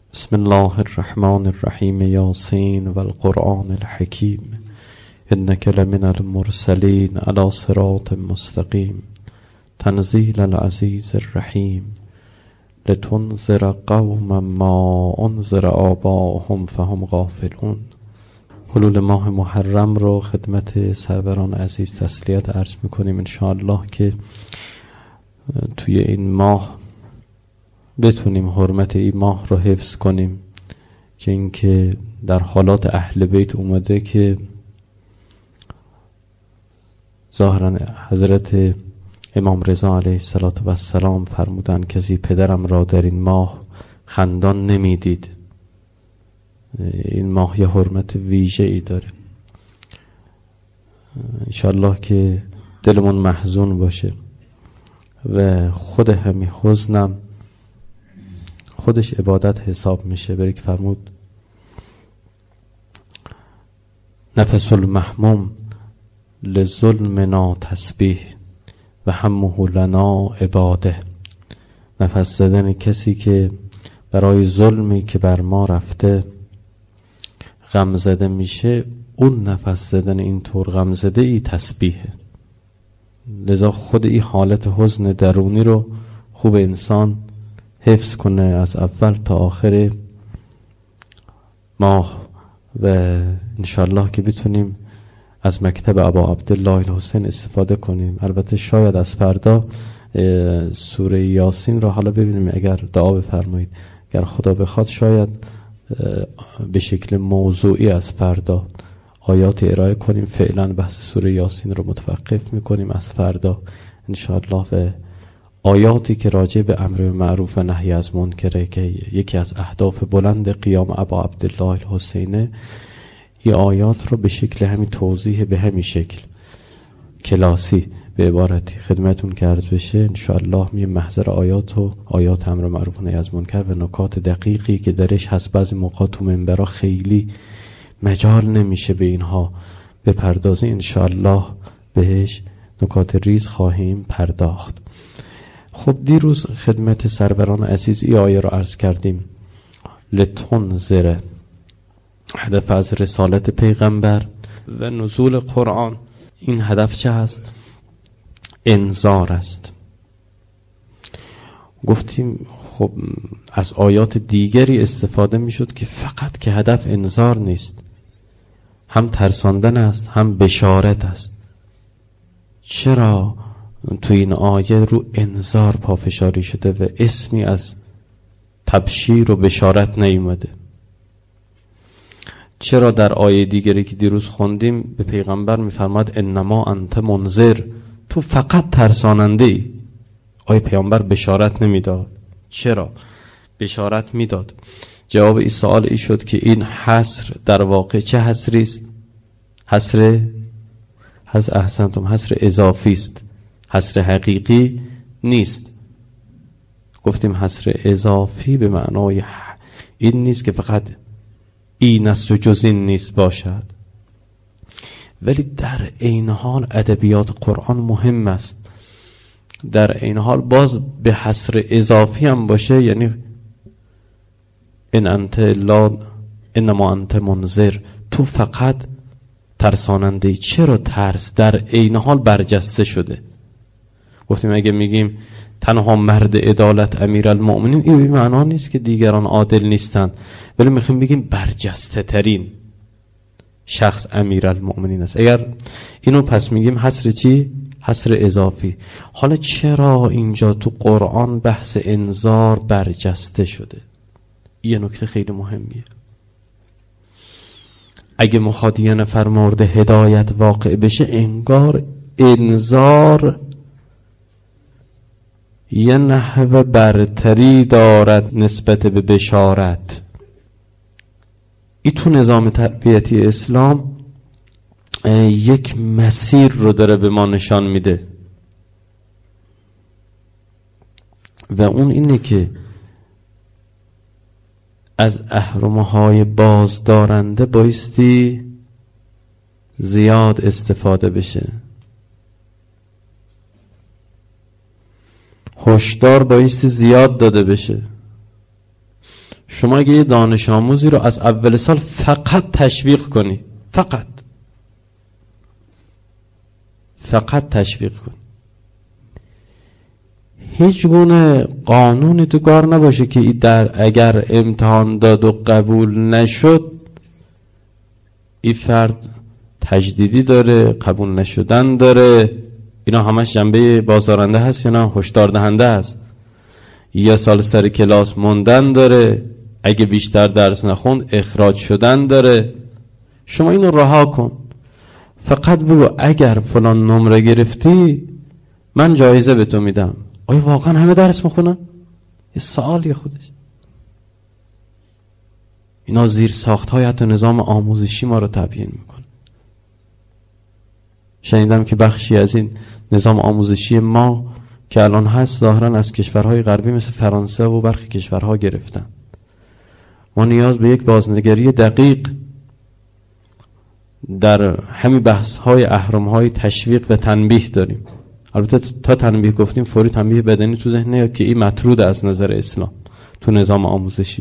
بسم الله الرحمن الرحیم یاسین و القرآن الحکیم انک لمن المرسلین علی صراط مستقیم تنزیل العزیز الرحیم لتنذر قوما ما انذر آباءهم فهم غافلون. حلول ماه محرم رو خدمت سروران عزیز تسلیت عرض میکنیم انشاءالله که توی این ماه بتونیم حرمت این ماه رو حفظ کنیم، که اینکه در حالات اهل بیت اومده که ظاهرا حضرت امام رضا علیه السلام فرمودن کسی پدرم را در این ماه خندان نمیدید. این ماه یه حرمت ویژه ای داره. انشالله که دلمون محزون باشه و خود همین حزنم خودش عبادت حساب میشه. بری که فرمود نفس المحموم لظلمنا تسبیح و همه لنا عباده. نفس زدن کسی که برای ظلمی که بر ما رفته غم زده میشه، اون نفس زدن اینطور غم زده ای تسبیحه. لذا خود این حالت حزن درونی رو خوب انسان حفظ کنه از اول تا آخر ماه و انشالله که بتونیم از مکتب ابا عبدالله الحسین استفاده کنیم. البته شاید از فردا سوره یاسین رو حالا ببینیم، اگر دعا بفرمایید، اگر خدا بخواد شاید به شکل موضوعی از فردا آیات ارائه کنیم. فعلا بحث سوره یاسین رو متوقف میکنیم از فردا انشاءالله و آیاتی که راجع به امر معروف و نهی از منکره که یکی از اهداف بلند قیام ابا عبدالله الحسینه، این آیات رو به شکل همین توضیح به همین شکل کلاسی به عبارتی خدمتون که عرض بشه انشاءالله. می محضر آیات امر معروف و نهی از منکر و نکات دقیقی که درش هست، بعضی موقع تو منبرها خیلی مجال نمیشه به اینها بپردازی، انشاءالله بهش نکات ریز خواهیم پرداخت. خب دیروز خدمت سروران عزیز ای آیه رو عرض کردیم. لتنذر، هدف از رسالت پیغمبر و نزول قرآن این هدف چه هست؟ انذار است. گفتیم خب از آیات دیگری استفاده می شد که فقط که هدف انذار نیست، هم ترساندن است هم بشارت است. چرا تو این آیه رو انذار پافشاری شده و اسمی از تبشیر و بشارت نیومده؟ چرا در آیه دیگری که دیروز خوندیم به پیغمبر میفرماد انما انت منذر، تو فقط ترساننده ای؟ آیه پیغمبر بشارت نمیداد؟ چرا بشارت میداد؟ جواب این سوال ای شد که این حصر در واقع چه حصری است؟ حصر اضافی است، حصر حقیقی نیست. گفتیم حصر اضافی به معنای این نیست که فقط این است و جز این نیست باشد، ولی در عین حال ادبیات قرآن مهم است. در عین حال باز به حصر اضافی هم باشه، یعنی انما انت منذر، تو فقط ترساننده. چرا ترس در عین حال برجسته شده؟ گفتیم اگه میگیم تنها مرد عدالت امیرالمؤمنین، این به معنا نیست که دیگران عادل نیستن، ولی میخوایم بگیم برجسته ترین شخص امیرالمؤمنین است. اگر اینو پس میگیم حصر چی؟ حصر اضافی. حالا چرا اینجا تو قرآن بحث انذار برجسته شده؟ یه نکته خیلی مهمیه. اگه مخاطب یه نفر مورد هدایت واقع بشه، انگار انذار یه نحو برتری دارد نسبت به بشارت. ای تو نظام تربیتی اسلام یک مسیر رو داره به ما نشان میده و اون اینه که از اهرم‌های بازدارنده بایستی زیاد استفاده بشه، هشدار بایستی زیاد داده بشه. شما اگه یه دانش آموزی رو از اول سال فقط تشویق کنی، فقط تشویق کنی، هیچ گونه قانونی تو کار نباشه که اگر امتحان داد و قبول نشد این فرد تجدیدی داره، قبول نشدن داره، اینا همش جنبه بازدارنده هست یا نه هشدار دهنده هست، یه سال سر کلاس موندن داره، اگه بیشتر درس نخوند اخراج شدن داره. شما اینو رها کن، فقط بگو اگر فلان نمره گرفتی من جایزه به تو میدم. آیا واقعا همه درس میخونن؟ یه سوالیه خودش. اینا زیر ساخت‌های حتی نظام آموزشی ما رو تبیین میکنه. شنیدم که بخشی از این نظام آموزشی ما که الان هست ظاهرا از کشورهای غربی مثل فرانسه و برخی کشورها گرفتن. ما نیاز به یک بازنگری دقیق در همین بحث‌های اهرم‌های تشویق و تنبیه داریم. البته تا تنبیه گفتیم فوری تنبیه بدنی تو ذهن نیاد که این مطرود از نظر اسلام تو نظام آموزشی،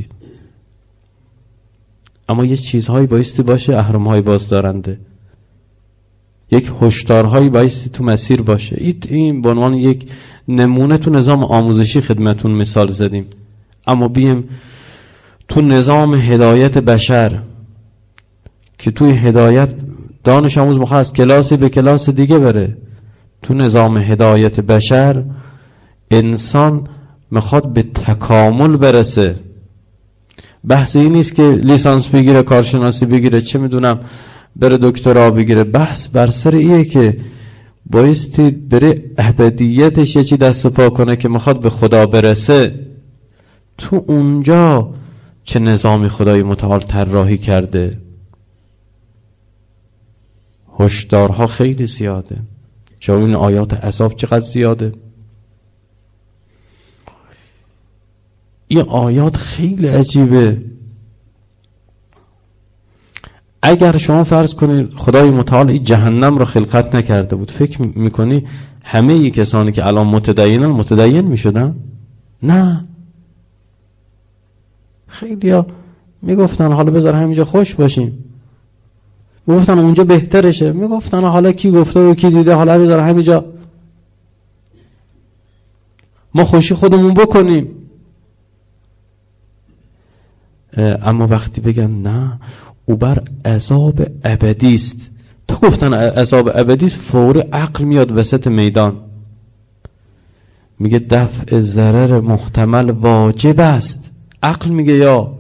اما یه چیزهایی بایستی باشه اهرم‌های بازدارنده، یک هشدارهایی بایستی تو مسیر باشه. این به عنوان یک نمونه تو نظام آموزشی خدمتون مثال زدیم، اما بیم تو نظام هدایت بشر که توی هدایت دانش آموز میخواد از کلاسی به کلاس دیگه بره، تو نظام هدایت بشر انسان میخواد به تکامل برسه. بحث این نیست که لیسانس بگیره، کارشناسی بگیره، چه میدونم بره دکترا بگیره. بحث بر سر ایه که بایستی بره ابدیتش یه چی دست و پا کنه که میخواد به خدا برسه. تو اونجا چه نظامی خدای متعال طراحی کرده. هشدارها خیلی زیاده. شما این آیات عذاب چقدر زیاده. این آیات خیلی عجیبه. اگر شما فرض کنید خدای متعال این جهنم رو خلقت نکرده بود، فکر میکنی همه ای کسانی که الان متدینن متدین میشدن؟ نه. خیلی ها میگفتن حالا بذار همینجا خوش باشیم، میگفتن اونجا بهترشه، میگفتن حالا کی گفته و کی دیده، حالا بذار همینجا ما خوشی خودمون بکنیم. اما وقتی بگن نه او بر عذاب ابدی است، تو گفتن عذاب ابدی، فور عقل میاد وسط میدان، میگه دفع ضرر محتمل واجب است. عقل میگه یا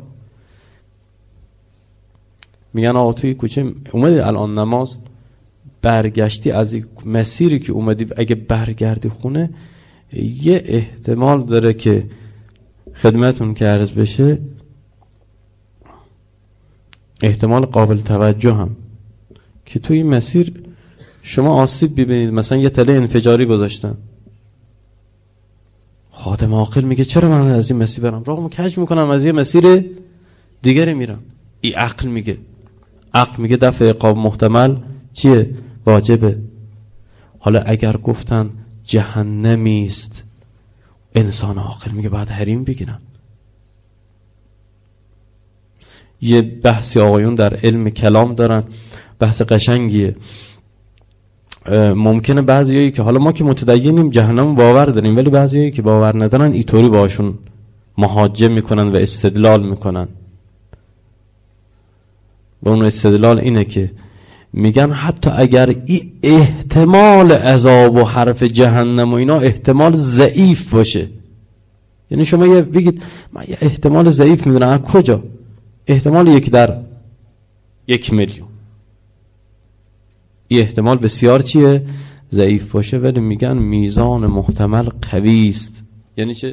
میگن آقا توی کوچه اومدی الان نماز برگشتی از این مسیری که اومدی اگه برگردی خونه یه احتمال داره که خدمتون که عرض بشه، احتمال قابل توجه هم که توی این مسیر شما آسیب ببینید، مثلا یه تله انفجاری گذاشتن. خادم عاقل میگه چرا من از این مسیر برم، راهمو کج میکنم از یه مسیر دیگری میرم. این عقل میگه. عقل میگه دفع عقاب محتمل چیه؟ واجبه. حالا اگر گفتن جهنمی است، انسان عاقل میگه بعد حریم بگیرم. یه بحثی آقایون در علم کلام دارن، بحث قشنگیه. ممکنه بعضیایی که حالا ما که متدینیم جهنم باور داریم، ولی بعضیایی که باور ندارن اینطوری باشون محاجه میکنن و استدلال میکنن. و اون استدلال اینه که میگن حتی اگر این احتمال عذاب و حرف جهنم و اینا احتمال ضعیف باشه، یعنی شما یه بگید من یه احتمال ضعیف میدونم، کجا؟ احتمال 1 در 1,000,000. این احتمال بسیار چیه؟ ضعیف باشه، ولی میگن میزان محتمل قوی است. یعنی چه؟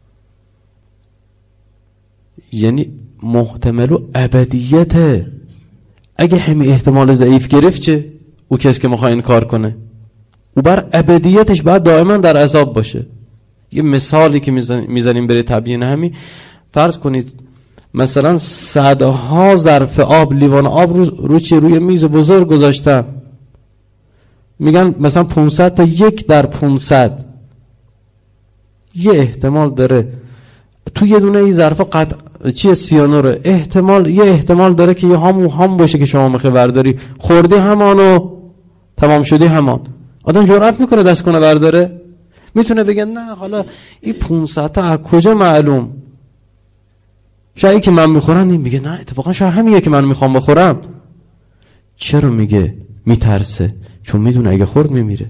یعنی محتمل و ابدیته. اگه همین احتمال ضعیف گرفت چه؟ او کسی که میخواد انکار کنه او بر ابدیتش باید دائما در عذاب باشه. یه مثالی که میزنیم برای تبیین همین، فرض کنید مثلا صدها ظرف آب، لیوان آب رو چی روی میز بزرگ گذاشتن، میگن مثلا 500 تا 1 در 500 یه احتمال داره تو یه دونه این ظرفا چیه سیانوره، یه احتمال داره که یه هم باشه که شما مخه برداری، خوردی همانو تمام شدی همان. آدم جرأت میکنه دست کنه برداره؟ میتونه بگه نه حالا این 500 تا از کجا معلوم، شاید که من میخورم. این میگه نه اتفاقا شاید همینه که من میخوام بخورم. چرا میگه میترسه؟ چون میدونه اگه خورد میمیره.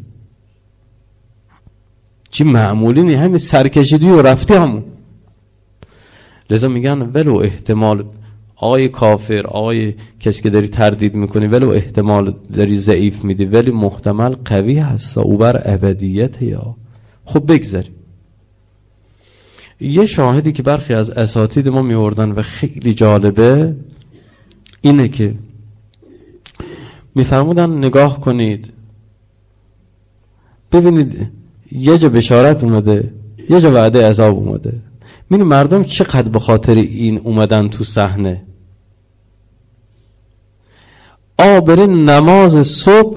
چی معمولی نی، همین سرکشیدی و رفتی همون. لذا میگن ولو احتمال، آقای کافر، آقای کسی که داری تردید میکنی، ولو احتمال داری ضعیف میدی ولی محتمل قوی هست او بر ابدیت. یا خب بگذاری. یه شاهدی که برخی از اساتید ما میوردن و خیلی جالبه اینه که میفرمودن نگاه کنید ببینید یه جا بشارت اومده یه جا وعده عذاب اومده، ببینید مردم چقدر به خاطر این اومدن تو صحنه. برین نماز صبح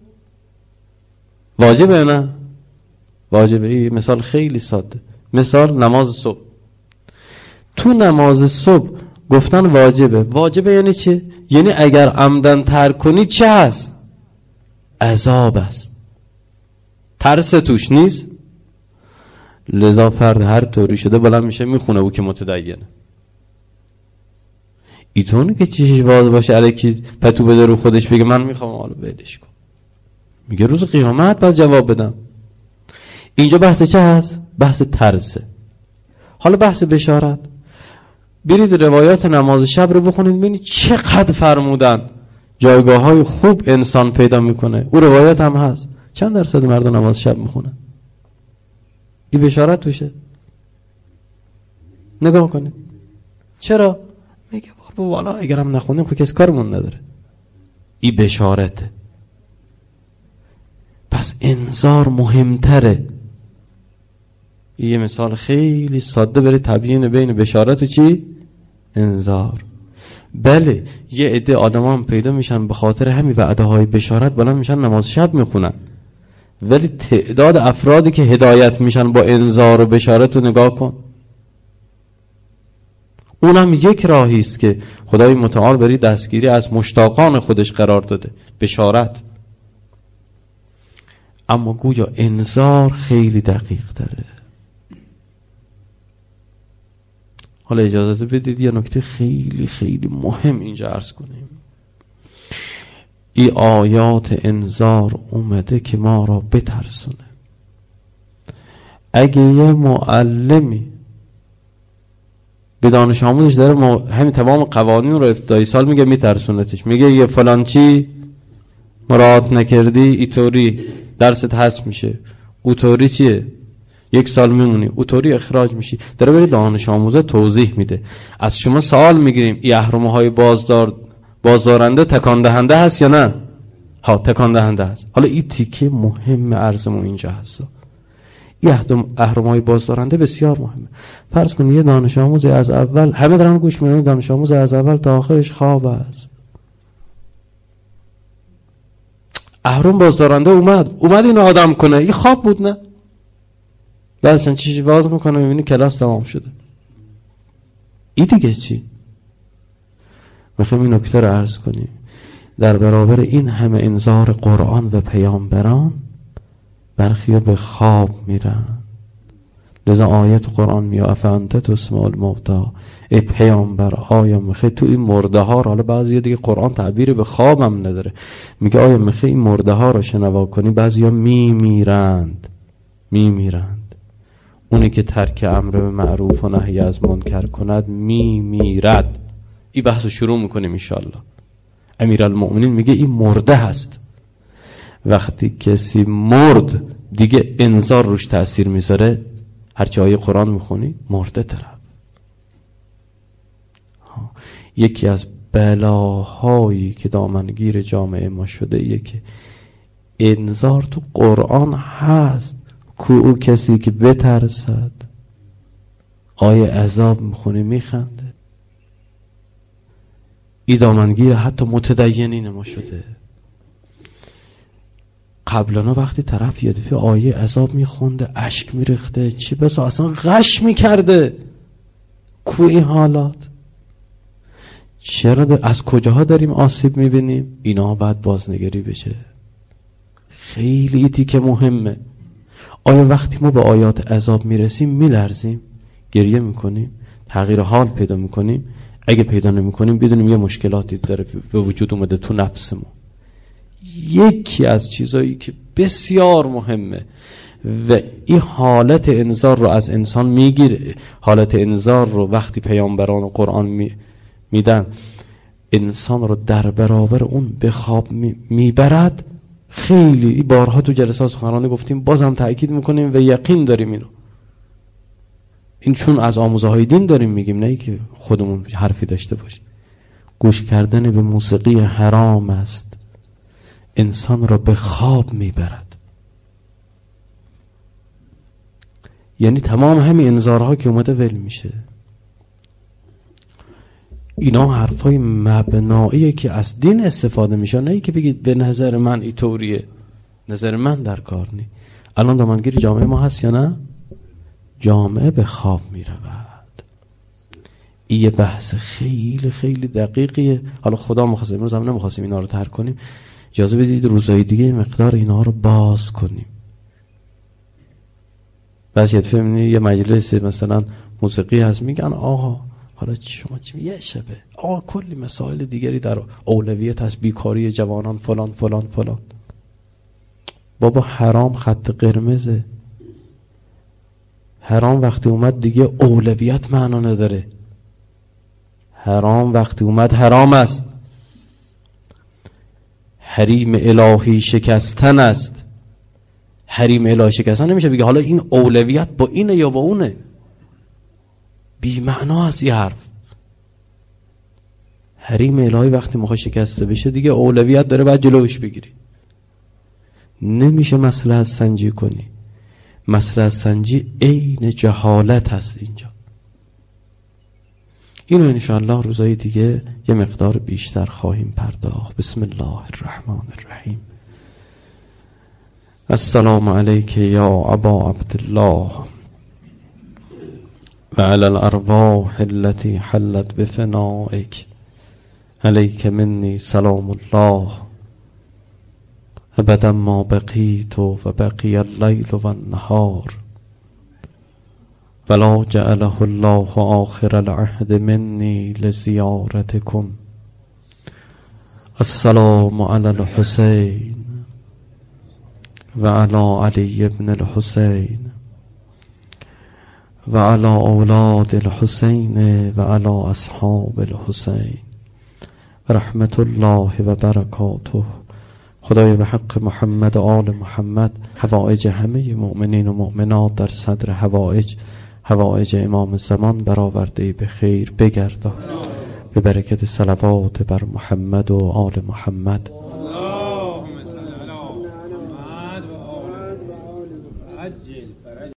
واجبه نه؟ واجبه. این مثال خیلی ساده. مثال نماز صبح، تو نماز صبح گفتن واجبه. واجبه یعنی چه؟ یعنی اگر عمدن ترک کنی چه هست؟ عذاب است، ترس توش نیست. لذا فرد هر طوری شده بلند میشه میخونه او که متدینه. ایتونه که چیشش باز باشه الکی پتو بده رو خودش بگه من میخوام حالا ولش کن، میگه روز قیامت باید جواب بدم. اینجا بحث چه هست؟ بحث ترسه. حالا بحث بشارت. برید روایات نماز شب رو بخونید ببینید چقدر فرمودن جایگاه های خوب انسان پیدا میکنه. او روایات هم هست. چند درصد مردم نماز شب میخونن؟ این بشارت توشه. نگاه کنید. چرا؟ میگه بار والا اگرم نخونیم خب کسی کارمون نداره. این بشارته. پس انذار مهمتره. یه مثال خیلی ساده برای تبیین بین بشارت و چی؟ انذار. بله یه عده آدم پیدا میشن به خاطر همین وعده های بشارت بلند میشن نماز شب میخونن، ولی تعداد افرادی که هدایت میشن با انذار و بشارت رو نگاه کن. اونم یک راهی است که خدای متعال بری دستگیری از مشتاقان خودش قرار داده، بشارت. اما گویا انذار خیلی دقیق تره. حالا اجازه بدید یه نکته خیلی خیلی مهم اینجا عرض کنیم. این آیات انذار اومده که ما را بترسونه. اگه یه معلمی به دانش آموزش داره همین تمام قوانین رو ابتدایی سال میگه میترسونتش، میگه یه فلان چی مراعات نکردی اینطوری درست حذف میشه، اونطوری چیه یک سال میمونی، اونطوری اخراج میشی. داره بری دانش آموزه توضیح میده. از شما سوال میگیریم این اهرمه های بازدارنده تکان دهنده هست یا نه؟ ها تکان دهنده هست. حالا این تیکه مهم عرضمون اینجا هست. این اهرمه های بازدارنده بسیار مهمه. فرض کنید یه دانش آموز از اول، همه دارن گوش میدن، دانش آموز از اول تا آخرش خواب است. اهرم بازدارنده اومد اینو آدم کنه، این خواب بود نه؟ بعدشن چیزی باز میکنه میبینی کلاس تمام شده. این دیگه چی؟ میخوایم این نکته رو عرض کنیم. در برابر این همه انذار قرآن و پیامبران برخیا به خواب میرن. لذا آیت قرآن میگه افانت تسمع الموتى، ای پیامبر آیا میخوای تو این مرده ها رو، حالا بعضی دیگه قرآن تعبیر به خوابم نداره، میگه آیا میخوای این مرده ها رو شنوا کنی؟ بعضیا میمیرند. اونی که ترک امر به معروف و نهی از منکر کند میمیرد. این بحثو شروع میکنیم انشالله. امیرالمؤمنین میگه این مرده هست. وقتی کسی مرد دیگه انذار روش تأثیر میذاره. هرچی آیه قرآن میخونی مرده طرف. یکی از بلاهایی که دامنگیر جامعه ما شده یکی انذار تو قرآن هست. او کسی که بترسد آیه عذاب میخونی میخنده. این دامنگیر حتی متدینین ما شده. قبلنا وقتی طرف یه دفعه آیه عذاب میخونده اشک میرخته، چی بسا اصلا غش میکرده. کو این حالات؟ چرا از کجاها داریم آسیب میبینیم؟ اینا باید بازنگری بشه. خیلی ایتی که مهمه. آیا وقتی ما به آیات عذاب میرسیم میلرزیم؟ گریه میکنیم؟ تغییر حال پیدا میکنیم؟ اگه پیدا نمیکنیم بدونیم یه مشکلاتی داره به وجود اومده تو نفس ما. یکی از چیزایی که بسیار مهمه و این حالت انذار رو از انسان میگیره، حالت انذار رو وقتی پیامبران و قرآن میدن انسان رو در برابر اون به خواب میبرد. خیلی بارها تو جلسات سخنرانی گفتیم، بازم تأکید میکنیم و یقین داریم اینو. این چون از آموزه های دین داریم میگیم، نه که خودمون حرفی داشته باشیم. گوش کردن به موسیقی حرام است، انسان را به خواب میبرد. یعنی تمام همین انذارها که اومده ول میشه. اینا حرفای مبناییه که از دین استفاده میشه، نه که بگید به نظر من اینطوریه، نظر من در کار نی. الان دامنگیر جامعه ما هست یا نه؟ جامعه به خواب میرود. این یه بحث خیلی خیلی دقیقیه. حالا خدا مخواستیم امروز هم نمیخواستیم اینا رو ترک کنیم، اجازه بدید روزهای دیگه مقدار اینا رو باز کنیم. بعضی فهمید یه مجلس مثلا موسیقی هست میگن آقا حالا شما چی یه شبه آقا کلی مسائل دیگری در اولویت هست، بیکاری جوانان فلان فلان فلان. بابا حرام خط قرمزه. حرام وقتی اومد دیگه اولویت معنا نداره. حرام وقتی اومد حرام است. حریم الهی شکستن است. حریم الهی شکستن نمیشه بگه حالا این اولویت با اینه یا با اونه. بی معنا است این حرف. حریم الهی وقتی میخواد شکسته بشه دیگه اولویت داره، باید جلوش بگیری. نمیشه مصلحت سنجی کنی. مصلحت سنجی عین جهالت هست اینجا. اینو انشاءالله روزای دیگه یه مقدار بیشتر خواهیم پرداخت. بسم الله الرحمن الرحیم. السلام علیک یا ابا عبدالله و علی الارواح التي حلت بفنائک، علیک منی سلام الله ابدا ما بقیت و بقی اللیل و النهار ولا جعله الله آخر العهد منی لزیارتکم. السلام علی الحسین و علی علی ابن الحسین و علی اولاد الحسین و علی اصحاب الحسین و رحمت الله و برکاته. خدای به حق محمد و آل محمد حوائج همه مؤمنین و مؤمنات در صدر حوائج امام زمان برآورده به خیر بگردان. به برکت صلوات بر محمد و آل محمد.